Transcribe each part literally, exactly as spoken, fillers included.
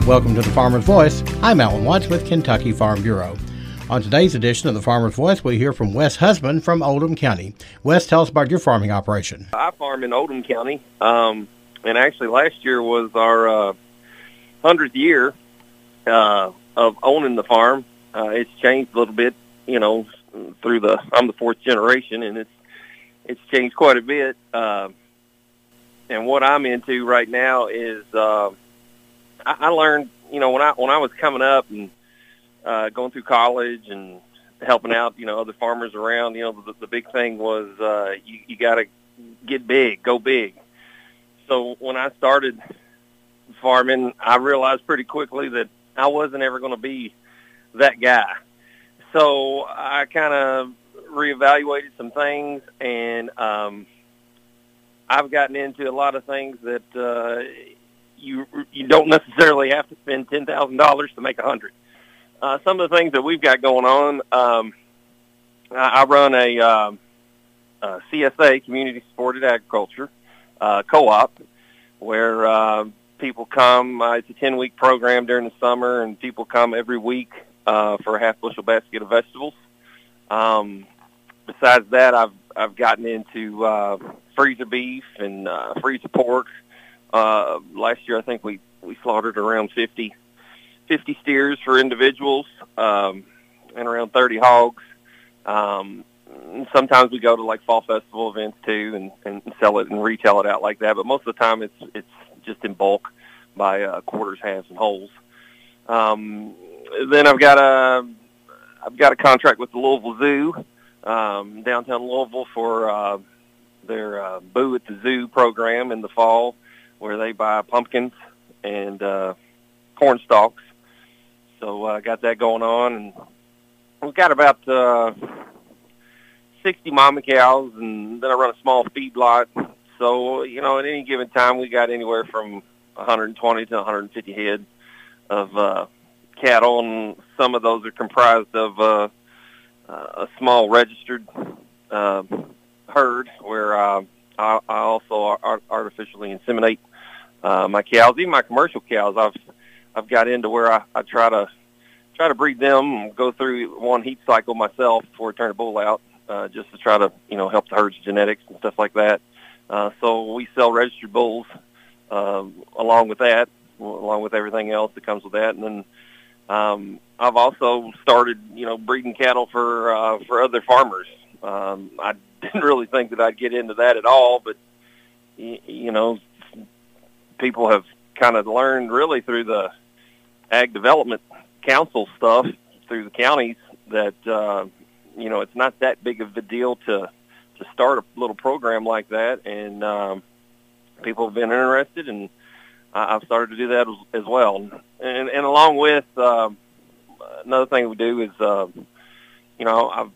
Welcome to the Farmer's Voice. I'm Alan Watts with Kentucky Farm Bureau. On today's edition of the Farmer's Voice, we hear from Wes Husband from Oldham County. Wes, tell us about your farming operation. I farm in Oldham County, um, and actually last year was our uh, hundredth year uh, of owning the farm. Uh, it's changed a little bit, you know, through the, I'm the fourth generation, and it's it's changed quite a bit. Uh, and what I'm into right now is uh, I, I learned, you know, when I when I was coming up and uh, going through college and helping out, you know, other farmers around, you know, the, the big thing was uh, you, you got to get big, go big. So when I started farming, I realized pretty quickly that I wasn't ever going to be that guy. So I kind of reevaluated some things, and um, I've gotten into a lot of things that uh, you you don't necessarily have to spend ten thousand dollars to make a hundred. Uh, some of the things that we've got going on, um, I, I run a, uh, a C S A, Community Supported Agriculture, uh, co-op, where uh, people come. Uh, it's a ten-week program during the summer, and people come every week uh, for a half-bushel basket of vegetables. Um, besides that, I've I've gotten into uh, freezer beef and uh, freezer pork. Uh, last year, I think we, we slaughtered around fifty fifty steers for individuals, um, and around thirty hogs. Um, sometimes we go to like fall festival events too, and, and sell it and retail it out like that. But most of the time, it's it's just in bulk by uh, quarters, halves, and wholes. Um, then I've got a I've got a contract with the Louisville Zoo, um, downtown Louisville, for uh, their uh, Boo at the Zoo program in the fall, where they buy pumpkins and uh, corn stalks. So I uh, got that going on, and we've got about uh, sixty mama cows, and then I run a small feedlot. So, you know, at any given time, we got anywhere from one hundred twenty to one hundred fifty head of uh, cattle, and some of those are comprised of uh, uh, a small registered uh, herd where uh, I, I also art- artificially inseminate uh, my cows, even my commercial cows. I've I've got into where I, I try to try to breed them and go through one heat cycle myself before I turn a bull out, uh, just to try to, you know, help the herd's genetics and stuff like that. Uh, so we sell registered bulls um, along with that, along with everything else that comes with that. And then um, I've also started, you know, breeding cattle for uh, for other farmers. Um, I didn't really think that I'd get into that at all, but y- you know, people have kind of learned really through the Ag Development Council stuff through the counties that uh, you know, it's not that big of a deal to to start a little program like that, and um, people have been interested, and I've started to do that as, as well. And, and along with uh, another thing we do is, uh, you know, I've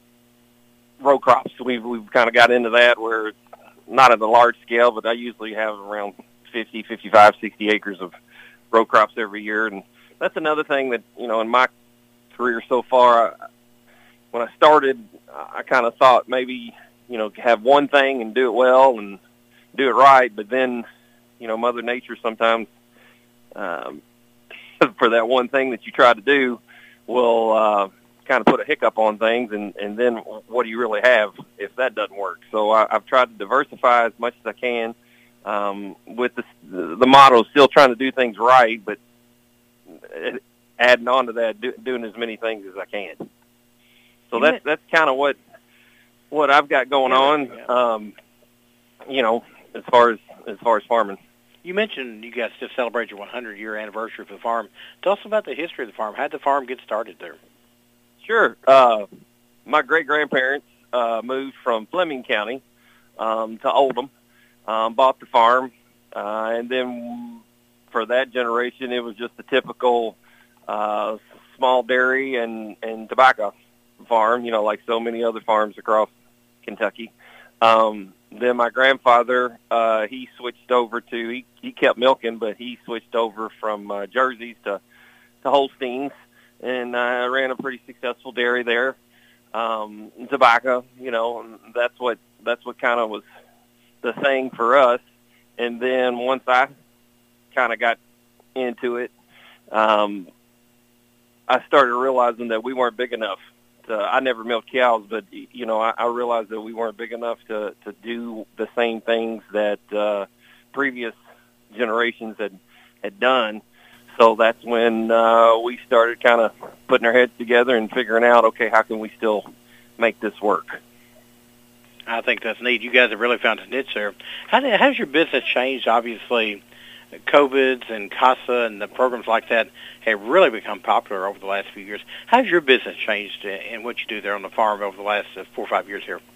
row crops. We've we've kind of got into that where it's not at a large scale, but I usually have around fifty, fifty-five, sixty acres of row crops every year. And that's another thing that, you know, in my career so far, I, when I started, I kind of thought maybe, you know, have one thing and do it well and do it right. But then, you know, Mother Nature sometimes, um, for that one thing that you try to do, will uh, kind of put a hiccup on things. And, and then what do you really have if that doesn't work? So I, I've tried to diversify as much as I can. Um, with the, the motto, still trying to do things right, but adding on to that, do, doing as many things as I can. So that's that's kind of what what I've got going on. Um, you know, as far as as far as farming. You mentioned you guys just celebrated your one hundred year anniversary for the farm. Tell us about the history of the farm. How did the farm get started there? Sure. Uh, my great grandparents uh, moved from Fleming County um, to Oldham. Um, bought the farm, uh, and then for that generation, it was just a typical uh, small dairy and, and tobacco farm, you know, like so many other farms across Kentucky. Um, then my grandfather, uh, he switched over to, he, he kept milking, but he switched over from uh, Jerseys to, to Holsteins, and uh, ran a pretty successful dairy there. Um, tobacco, you know, and that's what, that's what kind of was the thing for us. And then once I kind of got into it, um, I started realizing that we weren't big enough. To, I never milked cows, but you know, I, I realized that we weren't big enough to to do the same things that uh, previous generations had had done. So that's when uh, we started kind of putting our heads together and figuring out, okay, how can we still make this work? I think that's neat. You guys have really found a niche there. How did, how's your business changed? Obviously, COVIDs and CASA and the programs like that have really become popular over the last few years. How's your business changed in what you do there on the farm over the last uh, four or five years here?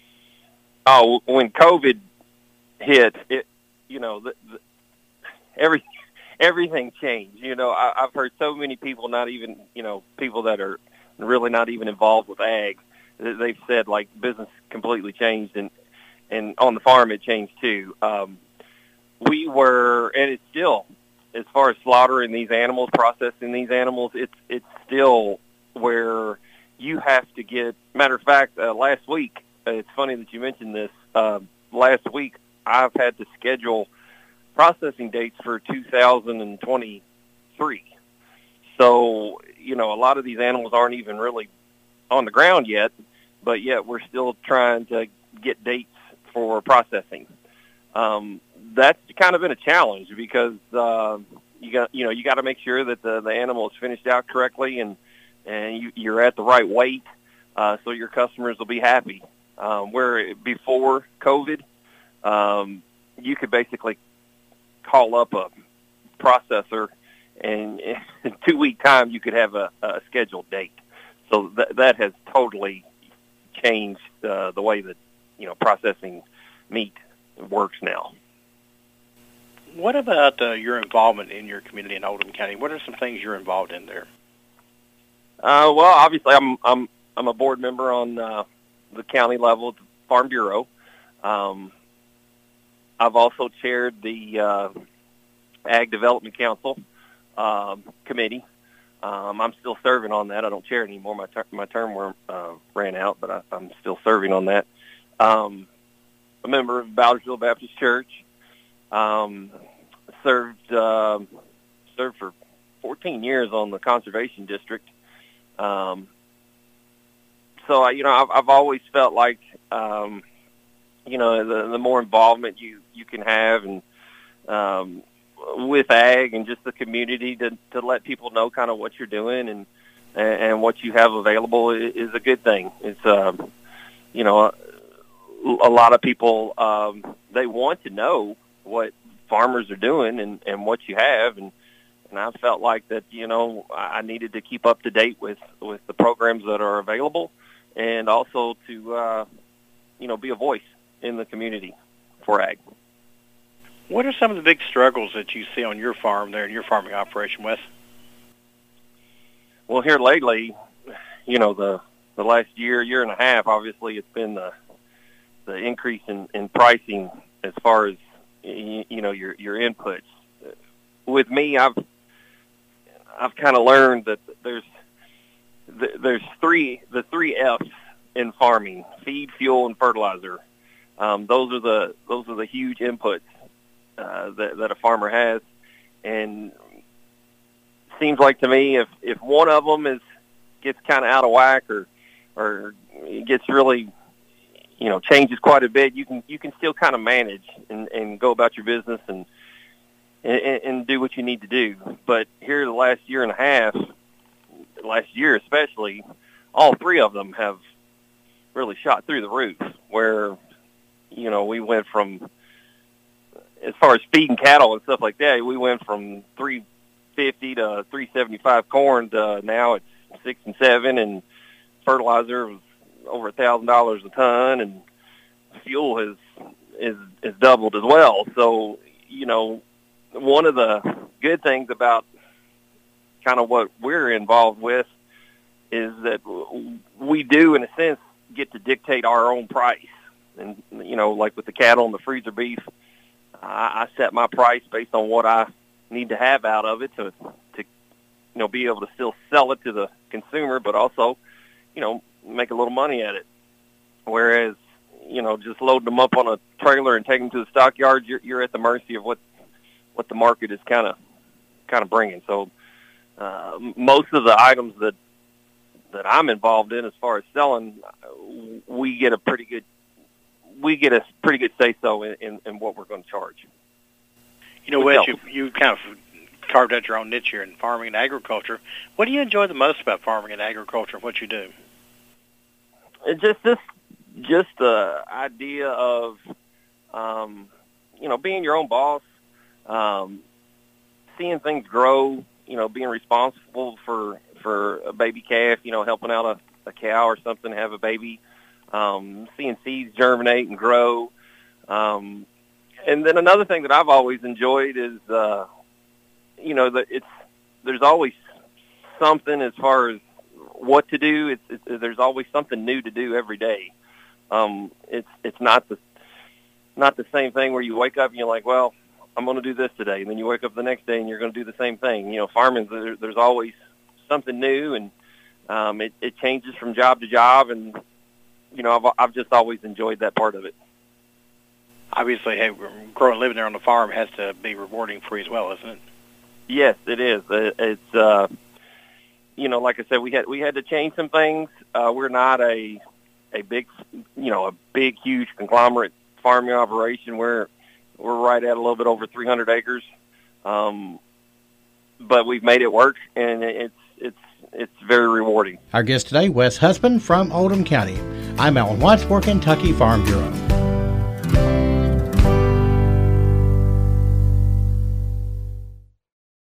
Oh, when COVID hit, it, you know, the, the, every everything changed. You know, I, I've heard so many people, not even, you know, people that are really not even involved with ag, they've said like business completely changed, and and on the farm it changed too. Um, we were, and it's still, as far as slaughtering these animals, processing these animals, it's it's still where you have to get. Matter of fact, uh, last week, uh, it's funny that you mentioned this. Uh, last week, I've had to schedule processing dates for two thousand twenty-three. So, you know, a lot of these animals aren't even really on the ground yet, but yet we're still trying to get dates for processing. Um, that's kind of been a challenge because uh, you got, you know, you got to make sure that the, the animal is finished out correctly and and you, you're at the right weight, uh, so your customers will be happy. Um, where before COVID, um, you could basically call up a processor, and in two week time you could have a, a scheduled date. So that that has totally changed uh, the way that, you know, processing meat works now. What about uh, your involvement in your community in Oldham County? What are some things you're involved in there? Uh, well, obviously, I'm I'm I'm a board member on uh, the county level at the Farm Bureau. Um, I've also chaired the uh, Ag Development Council um, committee. Um, I'm still serving on that. I don't chair anymore. My ter- my term were, uh, ran out, but I, I'm still serving on that. Um, a member of Bowdersville Baptist Church. Um, served uh, served for fourteen years on the Conservation District. Um, so I, you know, I've, I've always felt like, um, you know, the, the more involvement you, you can have, and um, with ag and just the community to, to let people know kind of what you're doing and and what you have available is a good thing. It's um, you know, a, a lot of people um, they want to know what farmers are doing and, and what you have, and and I felt like that, you know, I needed to keep up to date with, with the programs that are available, and also to uh, you know, be a voice in the community for ag. What are some of the big struggles that you see on your farm there in your farming operation, Wes? Well, here lately, you know, the the last year, year and a half, obviously it's been the the increase in, in pricing as far as, you, you know, your your inputs. With me, I've I've kind of learned that there's there's three the three F's in farming: feed, fuel, and fertilizer. Um, those are the those are the huge inputs uh, that, that a farmer has, and it seems like to me if, if one of them is gets kind of out of whack or or it gets really, you know, changes quite a bit, you can you can still kind of manage and, and go about your business and, and and do what you need to do. But here the last year and a half, last year especially, all three of them have really shot through the roof, where, you know, we went from, as far as feeding cattle and stuff like that, we went from three fifty to three seventy-five corn to now it's six and seven, and fertilizer was over a thousand dollars a ton, and fuel has is is doubled as well. So, you know, one of the good things about kind of what we're involved with is that we do, in a sense, get to dictate our own price. And, you know, like with the cattle and the freezer beef, I, I set my price based on what I need to have out of it to, to, you know, be able to still sell it to the consumer, but also, you know, make a little money at it. Whereas, you know, just loading them up on a trailer and taking them to the stockyard, you're, you're at the mercy of what, what the market is kind of, kind of bringing. So uh, most of the items that that I'm involved in, as far as selling, we get a pretty good we get a pretty good say so in, in, in what we're going to charge. You know, Wes, you you kind of carved out your own niche here in farming and agriculture. What do you enjoy the most about farming and agriculture and what you do? It's just this, just the idea of, um, you know, being your own boss, um, seeing things grow, you know, being responsible for, for a baby calf, you know, helping out a, a cow or something have a baby, um, seeing seeds germinate and grow. Um, and then another thing that I've always enjoyed is, uh, you know, that it's, there's always something as far as what to do. It's, it's, there's always something new to do every day. Um, it's, it's not the, not the same thing where you wake up and you're like, well, I'm going to do this today. And then you wake up the next day and you're going to do the same thing. You know, farming, there, there's always something new, and um, it, it changes from job to job. And, you know, I've, I've just always enjoyed that part of it. Obviously, hey, growing, living there on the farm has to be rewarding for you as well, isn't it? Yes, it is. It, it's, uh, you know, like I said, we had, we had to change some things. Uh, we're not a, a big, you know, a big, huge conglomerate farming operation. We're, we're right at a little bit over three hundred acres. Um, but we've made it work, and it's, it's, it's very rewarding. Our guest today, Wes Husband from Oldham County. I'm Alan Watts for Kentucky Farm Bureau.